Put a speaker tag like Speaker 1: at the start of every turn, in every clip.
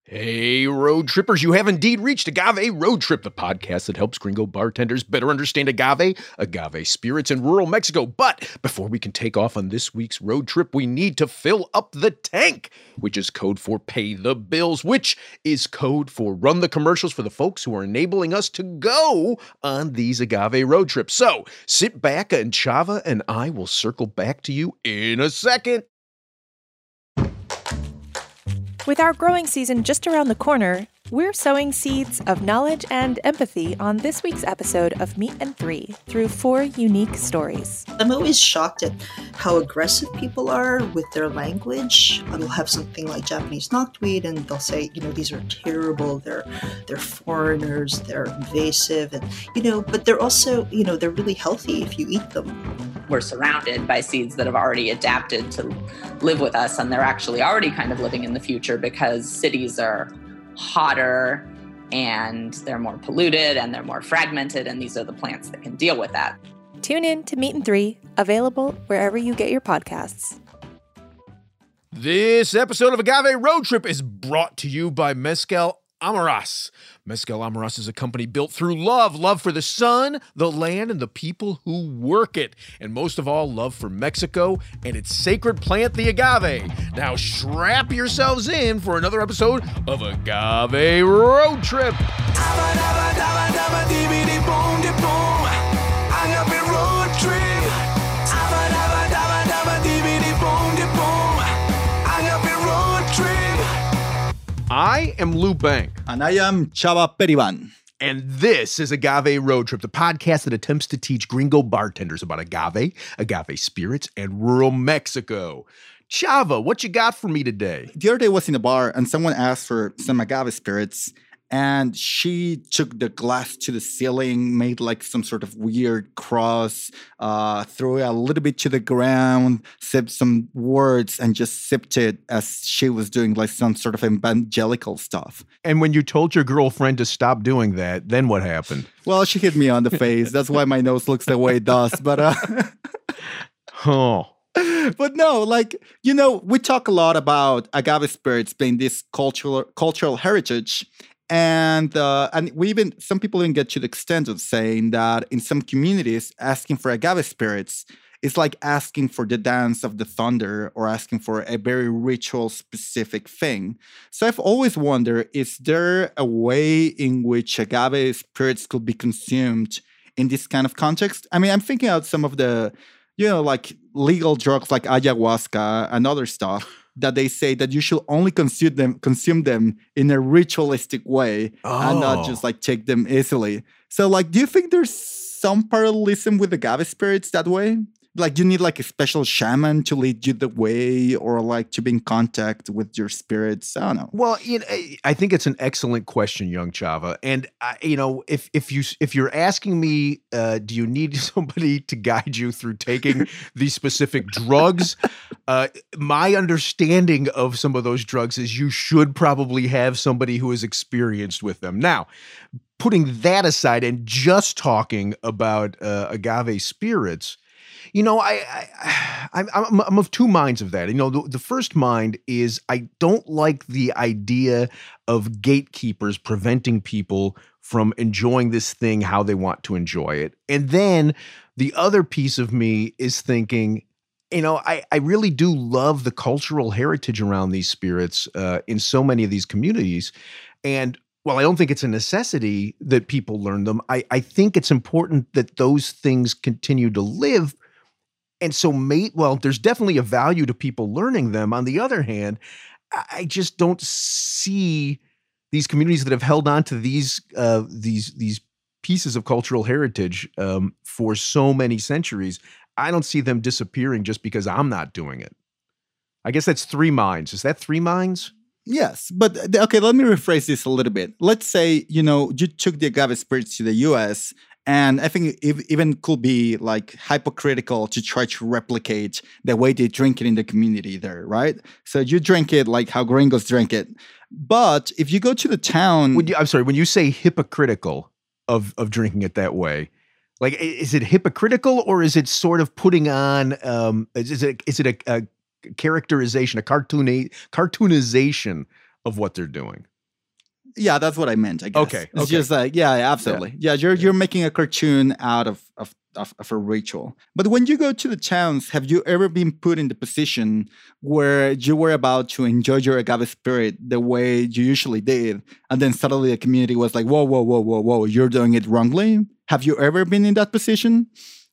Speaker 1: Hey, road trippers, you have indeed reached Agave Road Trip, the podcast that helps gringo bartenders better understand agave spirits in rural Mexico. But before we can take off on this week's road trip, we need to fill up the tank, which is code for pay the bills, which is code for run the commercials for the folks who are enabling us to go on these agave road trips. So sit back and Chava and I will circle back to you in a second.
Speaker 2: With our growing season just around the corner, we're sowing seeds of knowledge and empathy on this week's episode of Meat and Three through 4 unique stories.
Speaker 3: I'm always shocked at how aggressive people are with their language. They'll have something like Japanese knotweed and they'll say, these are terrible, they're foreigners, they're invasive, and, but they're also, they're really healthy if you eat them.
Speaker 4: We're surrounded by seeds that have already adapted to live with us, and they're actually already kind of living in the future because cities are hotter and they're more polluted and they're more fragmented, and these are the plants that can deal with that.
Speaker 2: Tune in to Meat and Three, available wherever you get your podcasts.
Speaker 1: This episode of Agave Road Trip is brought to you by Mezcal Amaras. Mezcal Amaras is a company built through love for the sun, the land, and the people who work it. And most of all, love for Mexico and its sacred plant, the agave. Now strap yourselves in for another episode of Agave Road Trip. I am Lou Bank.
Speaker 5: And I am Chava Periban.
Speaker 1: And this is Agave Road Trip, the podcast that attempts to teach gringo bartenders about agave spirits, and rural Mexico. Chava, what you got for me today?
Speaker 5: The other day I was in a bar and someone asked for some agave spirits, and she took the glass to the ceiling, made like some sort of weird cross, threw it a little bit to the ground, said some words, and just sipped it as she was doing like some sort of evangelical stuff.
Speaker 1: And when you told your girlfriend to stop doing that, then what happened?
Speaker 5: Well, she hit me on the face. That's why my nose looks the way it does. But
Speaker 1: oh.
Speaker 5: But no, we talk a lot about agave spirits being this cultural heritage. And some people even get to the extent of saying that in some communities, asking for agave spirits is like asking for the dance of the thunder or asking for a very ritual specific thing. So I've always wondered, is there a way in which agave spirits could be consumed in this kind of context? I mean, I'm thinking out some of the, legal drugs like ayahuasca and other stuff that they say that you should only consume them in a ritualistic way and not just take them easily. So do you think there's some parallelism with agave spirits that way? You need a special shaman to lead you the way, or to be in contact with your spirits? I don't know.
Speaker 1: Well, I think it's an excellent question, young Chava. And if you're asking me, do you need somebody to guide you through taking these specific drugs? My understanding of some of those drugs is you should probably have somebody who is experienced with them. Now, putting that aside and just talking about agave spirits, I'm of two minds of that. The first mind is I don't like the idea of gatekeepers preventing people from enjoying this thing how they want to enjoy it. And then the other piece of me is thinking, I really do love the cultural heritage around these spirits in so many of these communities. And while I don't think it's a necessity that people learn them, I think it's important that those things continue to live. And so, there's definitely a value to people learning them. On the other hand, I just don't see these communities that have held on to these pieces of cultural heritage for so many centuries. I don't see them disappearing just because I'm not doing it. I guess that's 3 minds. Is that 3 minds?
Speaker 5: Yes, but okay, let me rephrase this a little bit. Let's say, you took the agave spirits to the U.S., and I think it even could be hypocritical to try to replicate the way they drink it in the community there, right? So you drink it like how gringos drink it. But if you go to the town...
Speaker 1: when you say hypocritical of drinking it that way, is it hypocritical, or is it sort of putting on, is it a characterization, a cartoonization of what they're doing?
Speaker 5: Yeah, that's what I meant, I guess.
Speaker 1: Okay,
Speaker 5: It's
Speaker 1: okay.
Speaker 5: just like, yeah, absolutely. Yeah, you're making a cartoon out of a ritual. But when you go to the towns, have you ever been put in the position where you were about to enjoy your agave spirit the way you usually did, and then suddenly the community was like, whoa, whoa, whoa, whoa, whoa, you're doing it wrongly? Have you ever been in that position?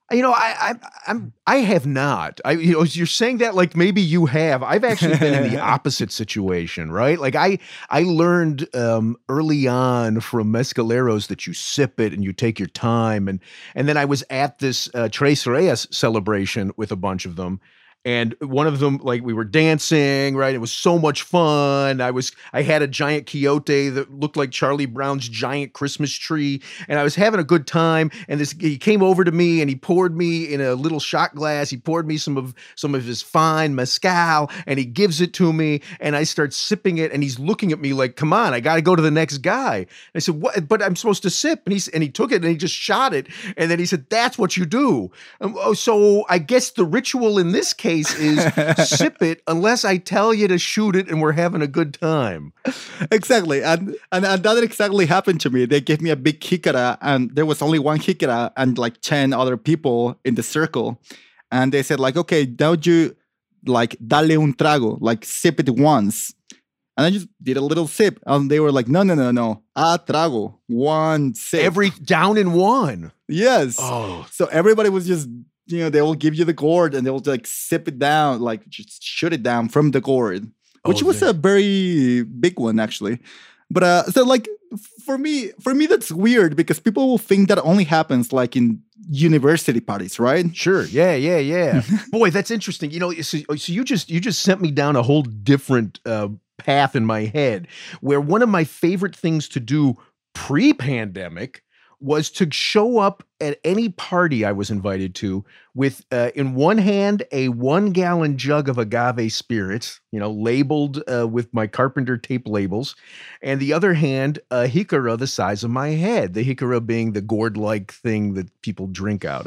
Speaker 1: I have not. You're saying that like maybe you have. I've actually been in the opposite situation, right? Like I learned early on from mezcaleros that you sip it and you take your time, and then I was at this Tres Reyes celebration with a bunch of them. And one of them, like we were dancing, right? It was so much fun. I had a giant quixote that looked like Charlie Brown's giant Christmas tree, and I was having a good time. And he came over to me and he poured me in a little shot glass. He poured me some of his fine mezcal, and he gives it to me, and I start sipping it, and he's looking at me like, "Come on, I got to go to the next guy." And I said, "What? But I'm supposed to sip." And he took it and he just shot it, and then he said, "That's what you do." So I guess the ritual in this case is sip it unless I tell you to shoot it and we're having a good time.
Speaker 5: Exactly. And that exactly happened to me. They gave me a big jicara, and there was only one jicara and like 10 other people in the circle. And they said like, okay, now you like dale un trago, like sip it once. And I just did a little sip, and they were like, no, a trago, one sip.
Speaker 1: Down in one.
Speaker 5: Yes.
Speaker 1: Oh.
Speaker 5: So everybody was just, they will give you the gourd and they'll like sip it down, like just shoot it down from the gourd, which was a very big one actually. But so like for me that's weird because people will think that only happens like in university parties, right?
Speaker 1: Sure. Yeah. Boy, that's interesting. So you just sent me down a whole different path in my head, where one of my favorite things to do pre-pandemic was to show up at any party I was invited to with, in one hand, a 1-gallon jug of agave spirits, labeled with my Carpenter tape labels, and the other hand, a jicara the size of my head, the jicara being the gourd-like thing that people drink out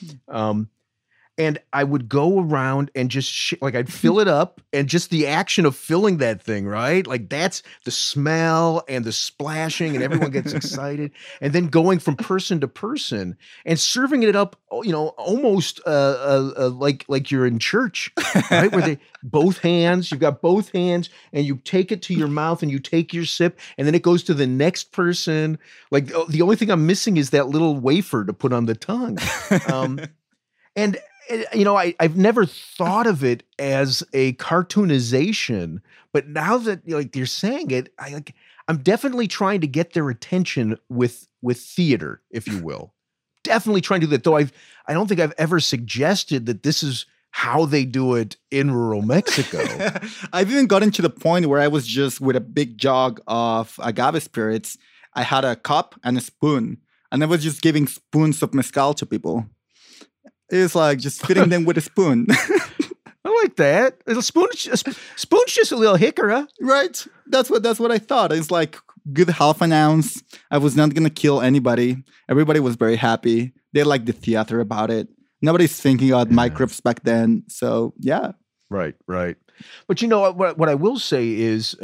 Speaker 1: of. And I would go around and just I'd fill it up, and just the action of filling that thing, right? Like that's the smell and the splashing, and everyone gets excited. And then going from person to person and serving it up, almost like you're in church, right? Where you've got both hands, and you take it to your mouth and you take your sip, and then it goes to the next person. Like the only thing I'm missing is that little wafer to put on the tongue. And I've never thought of it as a cartoonization, but now that you're saying it, I'm definitely trying to get their attention with theater, if you will. Definitely trying to do that. Though I don't think I've ever suggested that this is how they do it in rural Mexico.
Speaker 5: I've even gotten to the point where I was just with a big jug of agave spirits. I had a cup and a spoon, and I was just giving spoons of mezcal to people. It's like just fitting them with a spoon.
Speaker 1: I like that. A spoon's just a little jicara.
Speaker 5: Right. That's what I thought. It's like good half an ounce. I was not going to kill anybody. Everybody was very happy. They liked the theater about it. Nobody's thinking about microbes back then. So, yeah.
Speaker 1: Right. But what I will say is,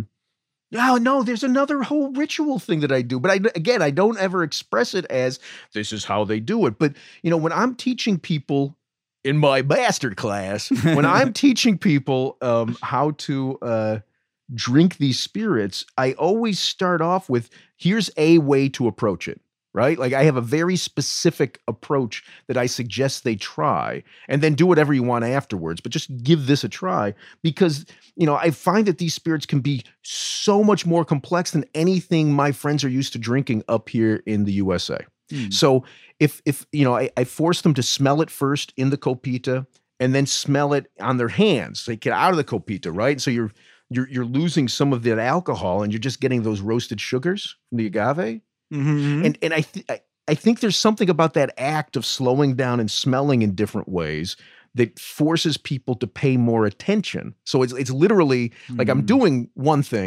Speaker 1: no, there's another whole ritual thing that I do. But I don't ever express it as this is how they do it. But, when I'm teaching people in my bastard class, when I'm teaching people how to drink these spirits, I always start off with, here's a way to approach it. Right? Like I have a very specific approach that I suggest they try, and then do whatever you want afterwards, but just give this a try because, I find that these spirits can be so much more complex than anything my friends are used to drinking up here in the USA. So if I force them to smell it first in the copita and then smell it on their hands. They get out of the copita, right? So you're losing some of that alcohol and you're just getting those roasted sugars from the agave.
Speaker 5: Mm-hmm.
Speaker 1: And I think there's something about that act of slowing down and smelling in different ways that forces people to pay more attention. So it's literally like I'm doing one thing,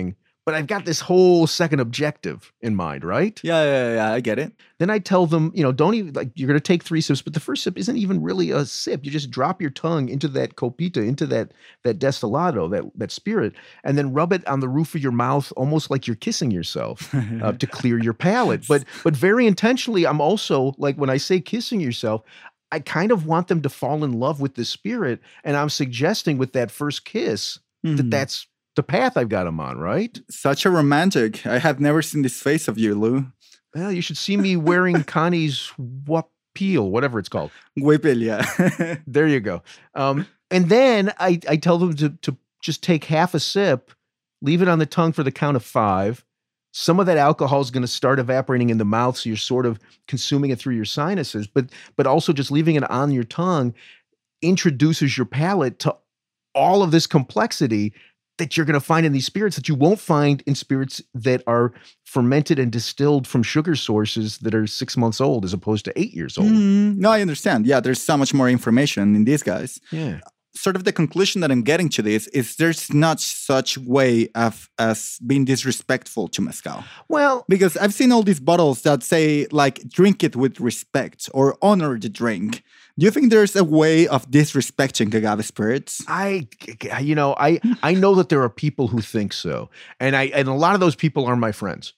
Speaker 1: but I've got this whole second objective in mind, right?
Speaker 5: Yeah, I get it.
Speaker 1: Then I tell them, don't even, like, you're going to take 3 sips, but the first sip isn't even really a sip. You just drop your tongue into that copita, into that destilado, that spirit, and then rub it on the roof of your mouth, almost like you're kissing yourself to clear your palate. But very intentionally, I'm also, like, when I say kissing yourself, I kind of want them to fall in love with the spirit, and I'm suggesting with that first kiss that's the path I've got them on, right?
Speaker 5: Such a romantic. I have never seen this face of you, Lou.
Speaker 1: Well, you should see me wearing Connie's Wapil, whatever it's called.
Speaker 5: Wapil, yeah.
Speaker 1: There you go. And then I tell them to just take half a sip, leave it on the tongue for the count of 5. Some of that alcohol is going to start evaporating in the mouth, so you're sort of consuming it through your sinuses, but also just leaving it on your tongue introduces your palate to all of this complexity that you're going to find in these spirits that you won't find in spirits that are fermented and distilled from sugar sources that are 6 months old as opposed to 8 years old.
Speaker 5: No, I understand. Yeah, there's so much more information in these guys.
Speaker 1: Yeah.
Speaker 5: Sort of the conclusion that I'm getting to this is there's not such way of as being disrespectful to mezcal.
Speaker 1: Well,
Speaker 5: because I've seen all these bottles that say, like, drink it with respect or honor the drink. Do you think there's a way of disrespecting agave spirits?
Speaker 1: I know that there are people who think so, and a lot of those people are my friends.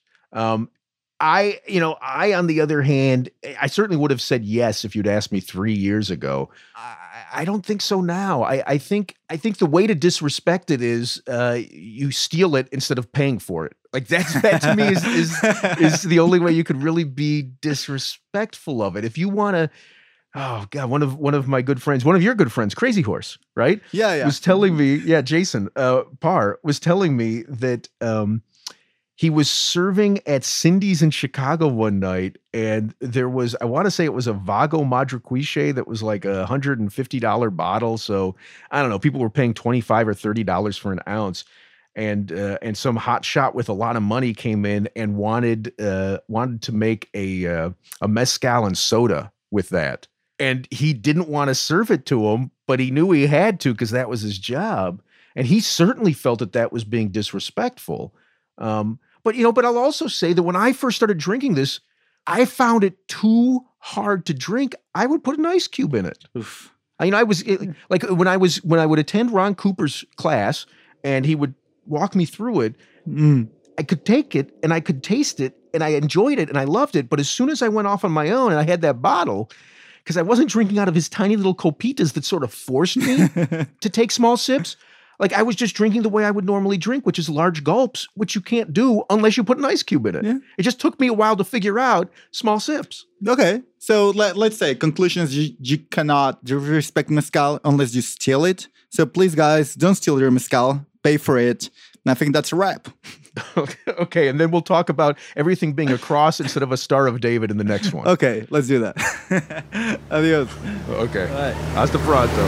Speaker 1: I on the other hand, I certainly would have said yes if you'd asked me 3 years ago. I don't think so now. I think the way to disrespect it is you steal it instead of paying for it. Like that to me is the only way you could really be disrespectful of it. If you want to. Oh God! One of my good friends, one of your good friends, Crazy Horse, right?
Speaker 5: Yeah.
Speaker 1: Was telling me, Jason Parr was telling me that he was serving at Cindy's in Chicago one night, and there was, I want to say it was a Vago Madrequiche that was like $150 bottle. So I don't know, people were paying $25 or $30 for an ounce. And some hot shot with a lot of money came in and wanted to make a mezcal and soda with that. And he didn't want to serve it to him, but he knew he had to because that was his job. And he certainly felt that was being disrespectful. But I'll also say that when I first started drinking this, I found it too hard to drink. I would put an ice cube in it.
Speaker 5: Oof.
Speaker 1: When I would attend Ron Cooper's class and he would walk me through it, I could take it and I could taste it and I enjoyed it and I loved it. But as soon as I went off on my own and I had that bottle, because I wasn't drinking out of his tiny little copitas that sort of forced me to take small sips. Like I was just drinking the way I would normally drink, which is large gulps, which you can't do unless you put an ice cube in it. Yeah. It just took me a while to figure out small sips.
Speaker 5: Okay. So let's say conclusion is you cannot respect mezcal unless you steal it. So please, guys, don't steal your mezcal. Pay for it. And I think that's a wrap.
Speaker 1: Okay, and then we'll talk about everything being a cross instead of a Star of David in the next one.
Speaker 5: Okay, let's do that. Adios.
Speaker 1: Okay.
Speaker 5: Right.
Speaker 1: Hasta pronto.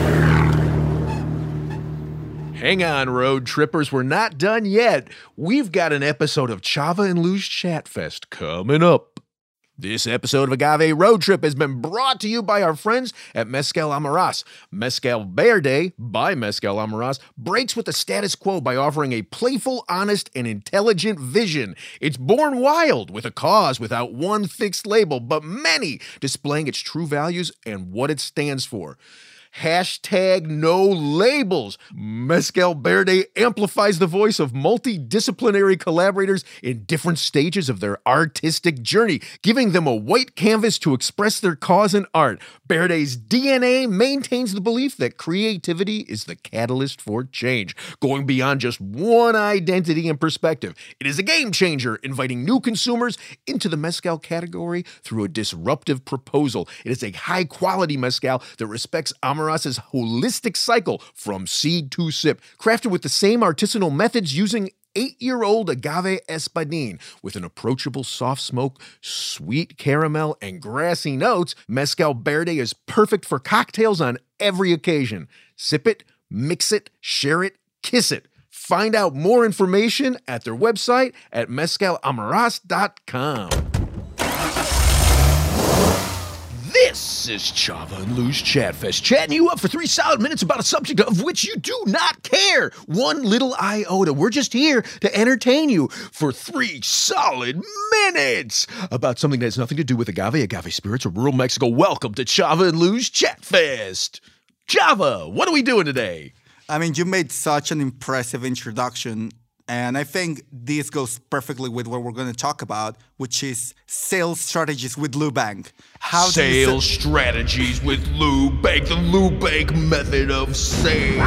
Speaker 1: Hang on, road trippers. We're not done yet. We've got an episode of Chava and Lou's Chat Fest coming up. This episode of Agave Road Trip has been brought to you by our friends at Mezcal Amoras. Mezcal Verde by Mezcal Amoras breaks with the status quo by offering a playful, honest, and intelligent vision. It's born wild with a cause without one fixed label, but many displaying its true values and what it stands for. Hashtag no labels. Mezcal Verde amplifies the voice of multidisciplinary collaborators in different stages of their artistic journey, giving them a white canvas to express their cause in art. Verde's DNA maintains the belief that creativity is the catalyst for change, going beyond just one identity and perspective. It is a game changer, inviting new consumers into the mezcal category through a disruptive proposal. It is a high-quality mezcal that respects Amoras' holistic cycle from seed to sip, crafted with the same artisanal methods using 8-year-old agave espadín. With an approachable soft smoke, sweet caramel, and grassy notes, Mezcal Verde is perfect for cocktails on every occasion. Sip it, mix it, share it, kiss it. Find out more information at their website at mezcalamoras.com. This is Chava and Lou's Chatfest, chatting you up for 3 solid minutes about a subject of which you do not care one little iota. We're just here to entertain you for 3 solid minutes about something that has nothing to do with agave spirits, or rural Mexico. Welcome to Chava and Lou's Chatfest. Chava, what are we doing today?
Speaker 5: I mean, you made such an impressive introduction, and I think this goes perfectly with what we're going to talk about, which is sales strategies with Lou Bank.
Speaker 1: Sales strategies with Lou Bank, the Lou Bank method of sales.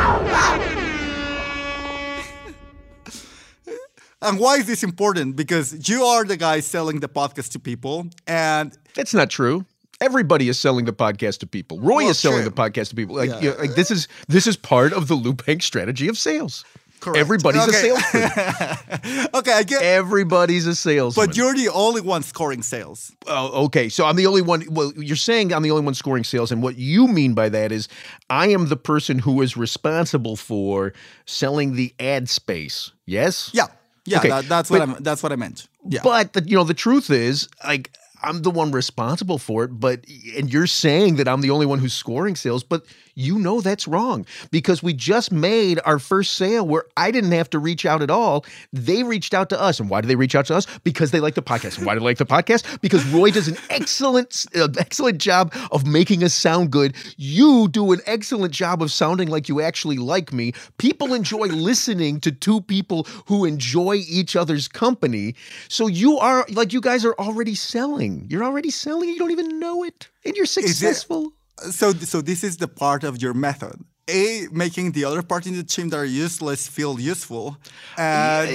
Speaker 5: And why is this important? Because you are the guy selling the podcast to people, and
Speaker 1: that's not true. Everybody is selling the podcast to people. Roy is selling
Speaker 5: true.
Speaker 1: the podcast to people. This is part of the Lou Bank strategy of sales.
Speaker 5: Correct.
Speaker 1: Everybody's a salesperson.
Speaker 5: Okay, I get.
Speaker 1: Everybody's a salesman.
Speaker 5: But you're the only one scoring sales.
Speaker 1: Oh, okay. So I'm the only one. Well, you're saying I'm the only one scoring sales, and what you mean by that is I am the person who is responsible for selling the ad space. Yes.
Speaker 5: Yeah.
Speaker 1: Okay.
Speaker 5: That's what I meant. Yeah.
Speaker 1: But the truth is, like, I'm the one responsible for it, and you're saying that I'm the only one who's scoring sales, but you know that's wrong, because we just made our first sale where I didn't have to reach out at all. They reached out to us. And why did they reach out to us? Because they like the podcast. And why do they like the podcast? Because Roy does an excellent job of making us sound good. You do an excellent job of sounding like you actually like me. People enjoy listening to 2 people who enjoy each other's company. So you guys are already selling. You're already selling. You don't even know it. And you're successful.
Speaker 5: So this is the part of your method. A, making the other part in the team that are useless feel useful.
Speaker 1: No,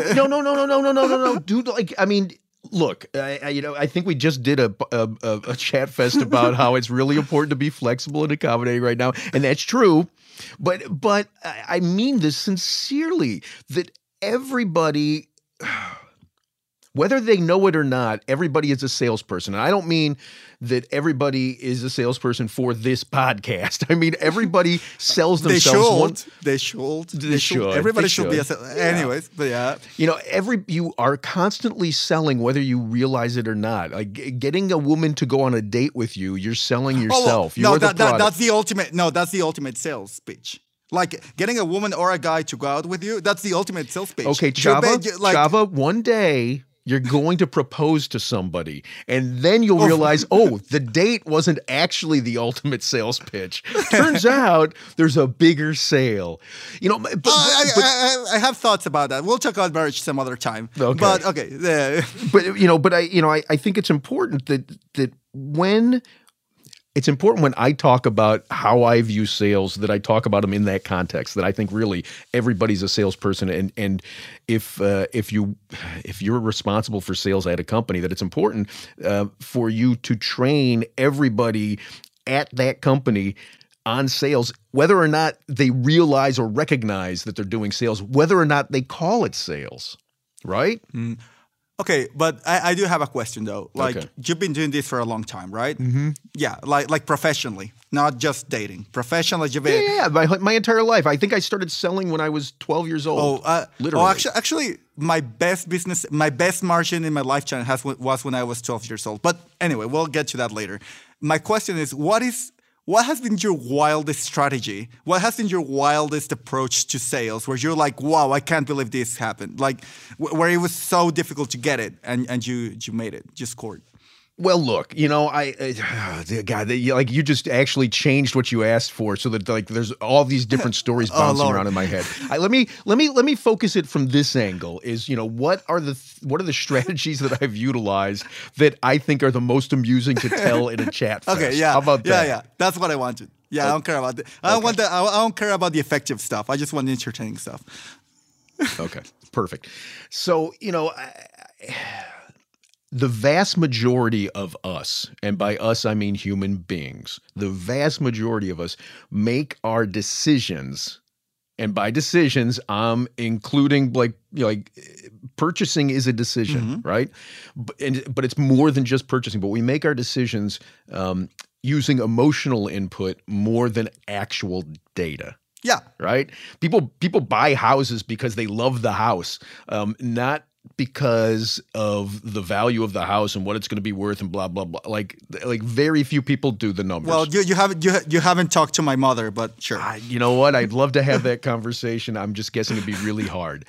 Speaker 1: dude. Like, I mean, look, I think we just did a chat fest about how it's really important to be flexible and accommodating right now, and that's true. But I mean this sincerely, that everybody, whether they know it or not, everybody is a salesperson. And I don't mean that everybody is a salesperson for this podcast. I mean, everybody sells themselves.
Speaker 5: They should. Everybody should be a salesperson. Yeah. Anyways, but yeah.
Speaker 1: You are constantly selling whether you realize it or not. Like, getting a woman to go on a date with you, you're selling yourself.
Speaker 5: That's the ultimate sales pitch. Like, getting a woman or a guy to go out with you, that's the ultimate sales pitch.
Speaker 1: Okay, Chava, one day you're going to propose to somebody, and then you'll realize, the date wasn't actually the ultimate sales pitch. Turns out there's a bigger sale.
Speaker 5: I have thoughts about that. We'll talk about marriage some other time.
Speaker 1: Okay.
Speaker 5: But okay.
Speaker 1: I think it's important that when I talk about how I view sales, that I talk about them in that context, that I think really everybody's a salesperson. And if you're responsible for sales at a company, that it's important for you to train everybody at that company on sales, whether or not they realize or recognize that they're doing sales, whether or not they call it sales, right?
Speaker 5: Mm. Okay, but I do have a question though. Like, You've been doing this for a long time, right? Mm-hmm. Yeah, like professionally, not just dating. Professionally, you've been...
Speaker 1: Yeah, my entire life. I think I started selling when I was 12 years old. Literally.
Speaker 5: Actually, my best margin in my lifetime was when I was 12 years old. But anyway, we'll get to that later. My question is, what has been your wildest strategy? What has been your wildest approach to sales where you're like, wow, I can't believe this happened? Like, where it was so difficult to get it and you made it, you scored.
Speaker 1: Well, look, you just actually changed what you asked for, so that there's all these different stories bouncing around in my head. Let me focus it from this angle. Is what are the strategies that I've utilized that I think are the most amusing to tell in a chat fest?
Speaker 5: Okay, yeah,
Speaker 1: how about that?
Speaker 5: Yeah, that's what I wanted. Yeah, I don't care about that. I don't care about the effective stuff. I just want the entertaining stuff.
Speaker 1: Okay, perfect. So the vast majority of us, and by us I mean human beings, the vast majority of us make our decisions, and by decisions I'm including like purchasing is a decision, right? But it's more than just purchasing. But we make our decisions using emotional input more than actual data.
Speaker 5: Yeah.
Speaker 1: Right? People buy houses because they love the house, not because of the value of the house and what it's going to be worth and blah blah blah. Like very few people do the numbers.
Speaker 5: Well, you haven't talked to my mother, but sure.
Speaker 1: You know what? I'd love to have that conversation. I'm just guessing it'd be really hard,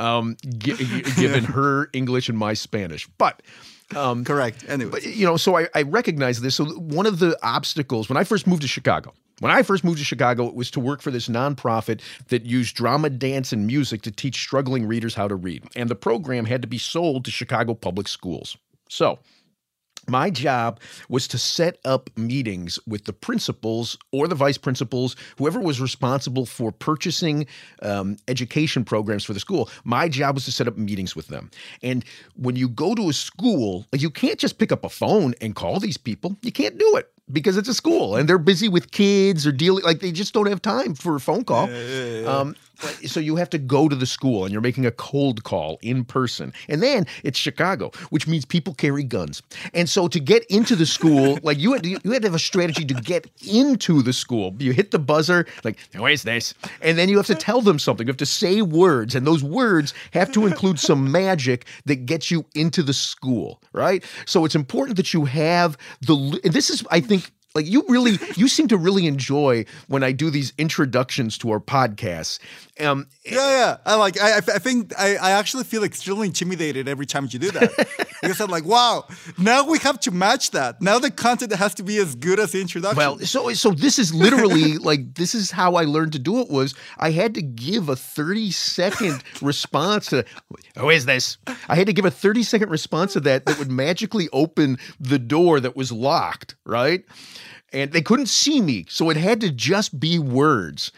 Speaker 1: given her English and my Spanish. But
Speaker 5: correct. Anyway,
Speaker 1: but, so I recognize this. So one of the obstacles when I first moved to Chicago. It was to work for this nonprofit that used drama, dance, and music to teach struggling readers how to read. And the program had to be sold to Chicago public schools. So my job was to set up meetings with the principals or the vice principals, whoever was responsible for purchasing education programs for the school. My job was to set up meetings with them. And when you go to a school, you can't just pick up a phone and call these people. You can't do it. Because it's a school and they're busy with kids or dealing, like they just don't have time for a phone call. So you have to go to the school and you're making a cold call in person. And then it's Chicago, which means people carry guns. And so to get into the school, like you had to have a strategy to get into the school. You hit the buzzer, like, where's this? And then you have to tell them something. You have to say words. And those words have to include some magic that gets you into the school, right? So it's important that you have this is, I think, like you seem to really enjoy when I do these introductions to our podcasts.
Speaker 5: Yeah. I think I actually feel extremely intimidated every time you do that. Because I'm like, wow, now we have to match that. Now the content has to be as good as the introduction.
Speaker 1: Well, so this is literally this is how I learned to do it. Was I had to give a 30-second response to, who is this? I had to give a 30-second response to that would magically open the door that was locked, right? And they couldn't see me, so it had to just be words.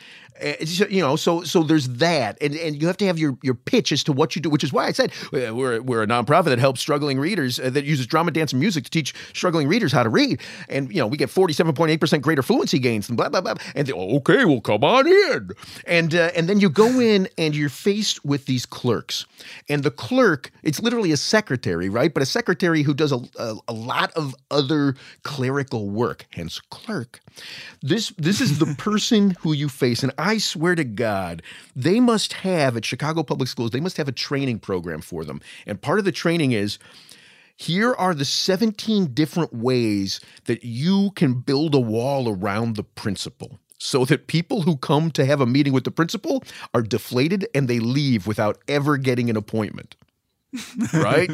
Speaker 1: So there's that, and you have to have your pitch as to what you do, which is why I said we're a nonprofit that helps struggling readers that uses drama, dance, and music to teach struggling readers how to read, and we get 47.8% greater fluency gains and blah blah blah. And okay, well, come on in, and then you go in and you're faced with these clerks, and the clerk, it's literally a secretary, right? But a secretary who does a lot of other clerical work, hence clerk. This is the person who you face, and I swear to God, they must have, at Chicago Public Schools, they must have a training program for them. And part of the training is, here are the 17 different ways that you can build a wall around the principal so that people who come to have a meeting with the principal are deflated and they leave without ever getting an appointment. Right?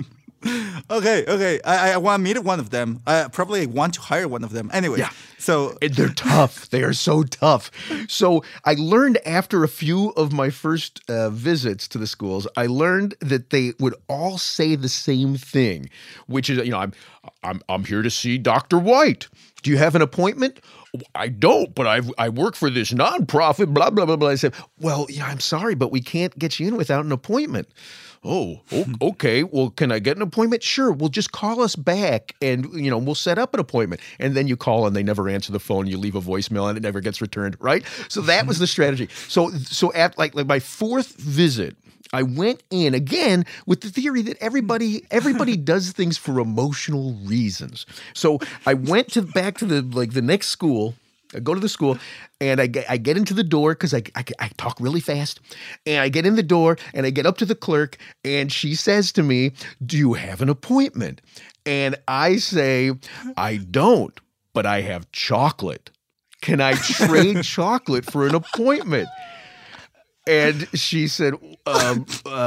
Speaker 5: Okay. I want to meet one of them. I probably want to hire one of them. Anyway,
Speaker 1: yeah.
Speaker 5: So
Speaker 1: they're tough. They are so tough. So I learned after a few of my first visits to the schools, I learned that they would all say the same thing, which is, I'm here to see Dr. White. Do you have an appointment? I don't, but I work for this nonprofit, blah, blah, blah, blah. I said, well, I'm sorry, but we can't get you in without an appointment. Oh, okay. Well, can I get an appointment? Sure. Well, just call us back and, we'll set up an appointment. And then you call and they never answer the phone. You leave a voicemail and it never gets returned, right? So that was the strategy. So at like my fourth visit, I went in again with the theory that everybody does things for emotional reasons. So I went back to the next school. I go to the school and I get into the door because I talk really fast, and I get in the door and I get up to the clerk and she says to me, "Do you have an appointment?" And I say, "I don't, but I have chocolate. Can I trade chocolate for an appointment?" And she said, and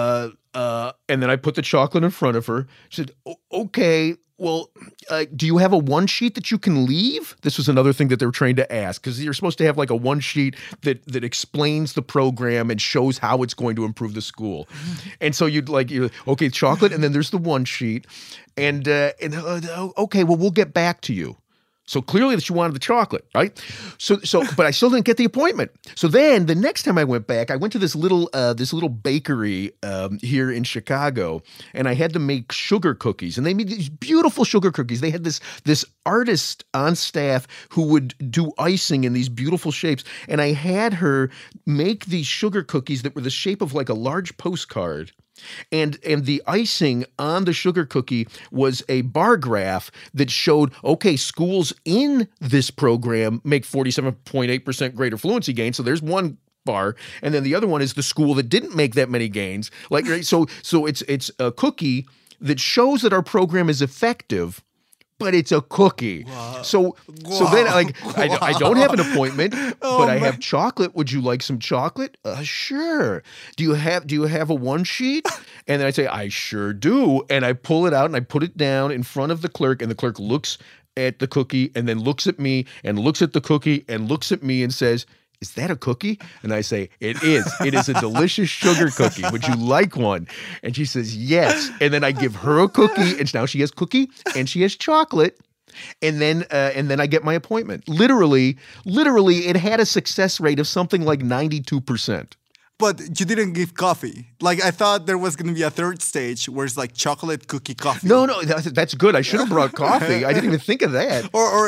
Speaker 1: then I put the chocolate in front of her. She said, "Okay. Well, do you have a one sheet that you can leave?" This was another thing that they were trained to ask, because you're supposed to have like a one sheet that explains the program and shows how it's going to improve the school. And so you're okay, chocolate, and then there's the one sheet, and okay, well, we'll get back to you. So clearly that she wanted the chocolate, right? So, but I still didn't get the appointment. So then the next time I went back, I went to this little bakery here in Chicago, and I had to make sugar cookies, and they made these beautiful sugar cookies. They had this artist on staff who would do icing in these beautiful shapes, and I had her make these sugar cookies that were the shape of like a large postcard. And the icing on the sugar cookie was a bar graph that showed, okay, schools in this program make 47.8% greater fluency gain. So there's one bar, and then the other one is the school that didn't make that many gains. Like, right, so it's a cookie that shows that our program is effective, but it's a cookie.
Speaker 5: Wow.
Speaker 1: So then, like, I don't have an appointment, but I have chocolate. Would you like some chocolate? Sure. Do you have a one sheet? And then I say, I sure do. And I pull it out and I put it down in front of the clerk, and the clerk looks at the cookie and then looks at me and looks at the cookie and looks at me and says, is that a cookie? And I say, it is. It is a delicious sugar cookie. Would you like one? And she says, yes. And then I give her a cookie, and now she has cookie and she has chocolate. And then I get my appointment. Literally, it had a success rate of something like 92%.
Speaker 5: But you didn't give coffee. Like, I thought there was going to be a third stage where it's like chocolate cookie coffee.
Speaker 1: No, that's good. I should have brought coffee. I didn't even think of that.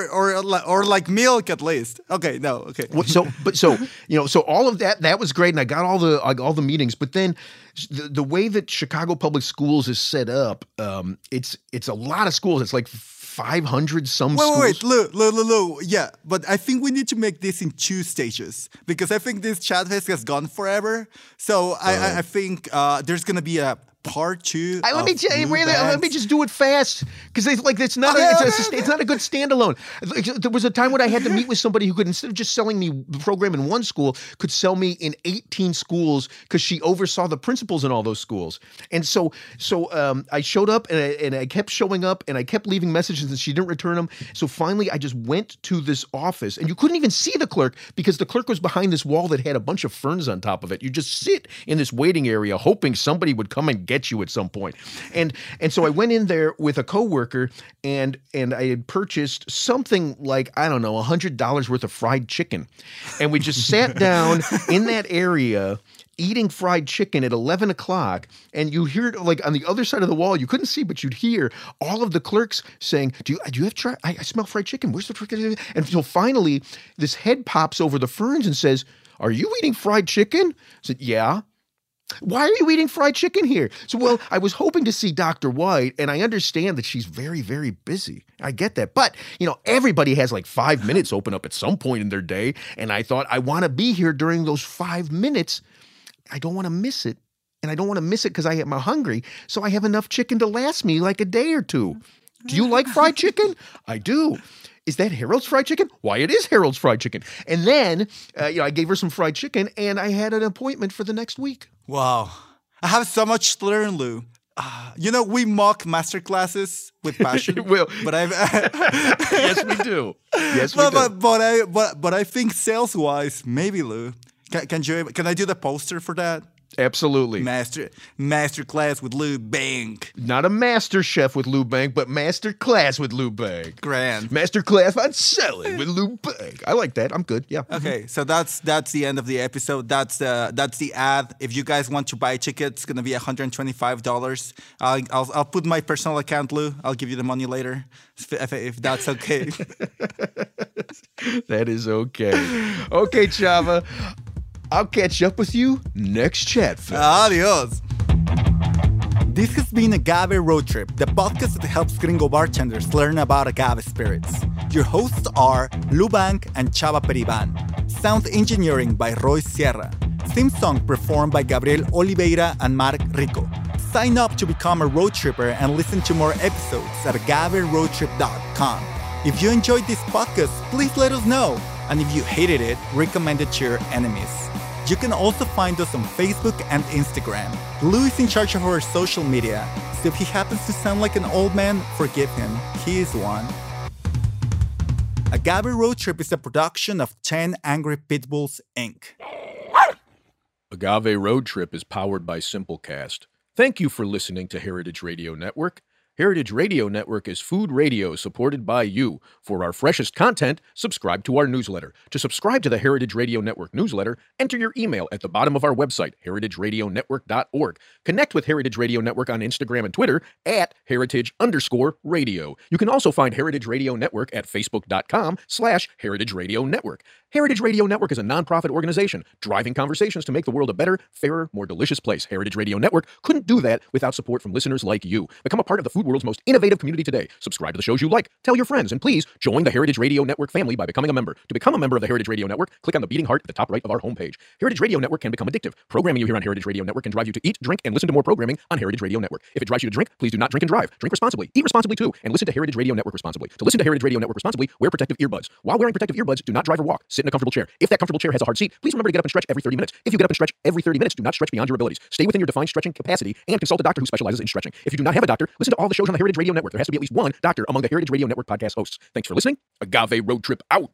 Speaker 5: Or like milk at least. Okay, no, okay.
Speaker 1: So all of that was great, and I got all the meetings. But then the way that Chicago Public Schools is set up, it's a lot of schools. It's like 500 some schools.
Speaker 5: Wait, Lou. Yeah, but I think we need to make this in 2 stages because I think this Chat Fest has gone forever. So I think there's going to be a part 2.
Speaker 1: Let me just do it fast because it's not a good standalone. Like, there was a time when I had to meet with somebody who could, instead of just selling me the program in one school, could sell me in 18 schools because she oversaw the principals in all those schools. And so I showed up and I kept showing up and I kept leaving messages and she didn't return them. So finally I just went to this office, and you couldn't even see the clerk because the clerk was behind this wall that had a bunch of ferns on top of it. You just sit in this waiting area hoping somebody would come and get you at some point. And so I went in there with a coworker and I had purchased something like, I don't know, $100 worth of fried chicken. And we just sat down in that area eating fried chicken at 11 o'clock, and you hear it like on the other side of the wall, you couldn't see, but you'd hear all of the clerks saying, do you have I smell fried chicken. Where's the fried chicken? And so finally this head pops over the ferns and says, are you eating fried chicken? I said, yeah. Why are you eating fried chicken here? So, well, I was hoping to see Dr. White, and I understand that she's very, very busy. I get that. But, everybody has like 5 minutes open up at some point in their day, and I thought, I want to be here during those 5 minutes. I don't want to miss it, and I don't want to miss it because I am hungry, so I have enough chicken to last me like a day or two. Do you like fried chicken? I do. Is that Harold's Fried Chicken? Why, it is Harold's Fried Chicken. And then, I gave her some fried chicken, and I had an appointment for the next week.
Speaker 5: Wow. I have so much to learn, Lou. We mock master classes with passion.
Speaker 1: Well,
Speaker 5: but I've
Speaker 1: yes, we do. Yes, we do.
Speaker 5: But I think sales-wise, maybe, Lou. Can I do the poster for that?
Speaker 1: Absolutely.
Speaker 5: Master class with Lou Bank.
Speaker 1: Not a master chef with Lou Bank, but master class with Lou Bank.
Speaker 5: Grand.
Speaker 1: Master class on selling with Lou Bank. I like that. I'm good. Yeah.
Speaker 5: Okay, so that's the end of the episode. That's the ad. If you guys want to buy tickets, it's gonna be $125. I'll put my personal account, Lou. I'll give you the money later, if that's okay.
Speaker 1: That is okay. Okay, Chava. I'll catch up with you next Chat Fest.
Speaker 5: Adios. This has been Agave Road Trip, the podcast that helps gringo bartenders learn about agave spirits. Your hosts are Lou Bank and Chava Periban. Sound engineering by Roy Sierra. Theme song performed by Gabriel Oliveira and Mark Rico. Sign up to become a road tripper and listen to more episodes at agaveroadtrip.com. If you enjoyed this podcast, please let us know. And if you hated it, recommend it to your enemies. You can also find us on Facebook and Instagram. Lou is in charge of our social media, so if he happens to sound like an old man, forgive him. He is one. Agave Road Trip is a production of 10 Angry Pitbulls, Inc.
Speaker 1: Agave Road Trip is powered by Simplecast. Thank you for listening to Heritage Radio Network. Heritage Radio Network is food radio supported by you. For our freshest content, subscribe to our newsletter. To subscribe to the Heritage Radio Network newsletter, enter your email at the bottom of our website, heritageradionetwork.org. Connect with Heritage Radio Network on Instagram and Twitter at @heritage_radio. You can also find Heritage Radio Network at facebook.com/Heritage Radio Network. Heritage Radio Network is a nonprofit organization driving conversations to make the world a better, fairer, more delicious place. Heritage Radio Network couldn't do that without support from listeners like you. Become a part of the food
Speaker 6: food world's most innovative community today. Subscribe to the shows you like, tell your friends, and please join the Heritage Radio Network family by becoming a member. To become a member of the Heritage Radio Network, click on the beating heart at the top right of our homepage. Heritage Radio Network can become addictive. Programming you hear on Heritage Radio Network can drive you to eat, drink, and listen to more programming on Heritage Radio Network. If it drives you to drink, please do not drink and drive. Drink responsibly, eat responsibly too, and listen to Heritage Radio Network responsibly. To listen to Heritage Radio Network responsibly, wear protective earbuds. While wearing protective earbuds, do not drive or walk. Sit in a comfortable chair. If that comfortable chair has a hard seat, please remember to get up and stretch every 30 minutes. If you get up and stretch every 30 minutes, do not stretch beyond your abilities. Stay within your defined stretching capacity and consult a doctor who specializes in stretching. If you do not have a doctor, listen to all the shows on the Heritage Radio Network. There has to be at least one doctor among the Heritage Radio Network podcast hosts. Thanks for listening. Agave Road Trip out.